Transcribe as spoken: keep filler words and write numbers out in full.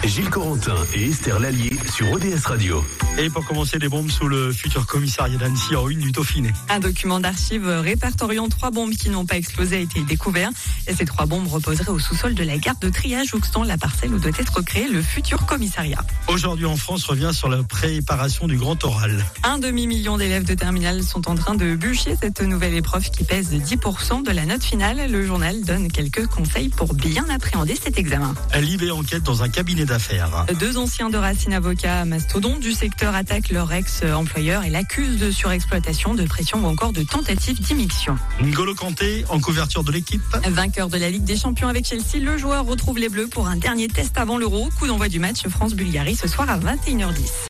Gilles Corentin et Esther Lallier sur O D S Radio. Et pour commencer, des bombes sous le futur commissariat d'Annecy en une du Dauphiné. Un document d'archives répertoriant trois bombes qui n'ont pas explosé a été découvert. Et ces trois bombes reposeraient au sous-sol de la gare de Triage, jouxtant la parcelle où doit être créé le futur commissariat. Aujourd'hui en France, revient sur la préparation du grand oral. Un demi-million d'élèves de terminale sont en train de bûcher cette nouvelle épreuve qui pèse dix pour cent de la note finale. Le journal donne quelques conseils pour bien appréhender cet examen. L'I B enquête dans un cabinet d'affaires. Deux anciens de Racine avocats mastodontes du secteur attaquent leur ex-employeur et l'accusent de surexploitation, de pression ou encore de tentative d'immixtion. N'Golo Kanté en couverture de l'équipe. Vainqueur de la Ligue des Champions avec Chelsea, le joueur retrouve les Bleus pour un dernier test avant l'Euro. Coup d'envoi du match France-Bulgarie ce soir à vingt et une heures dix.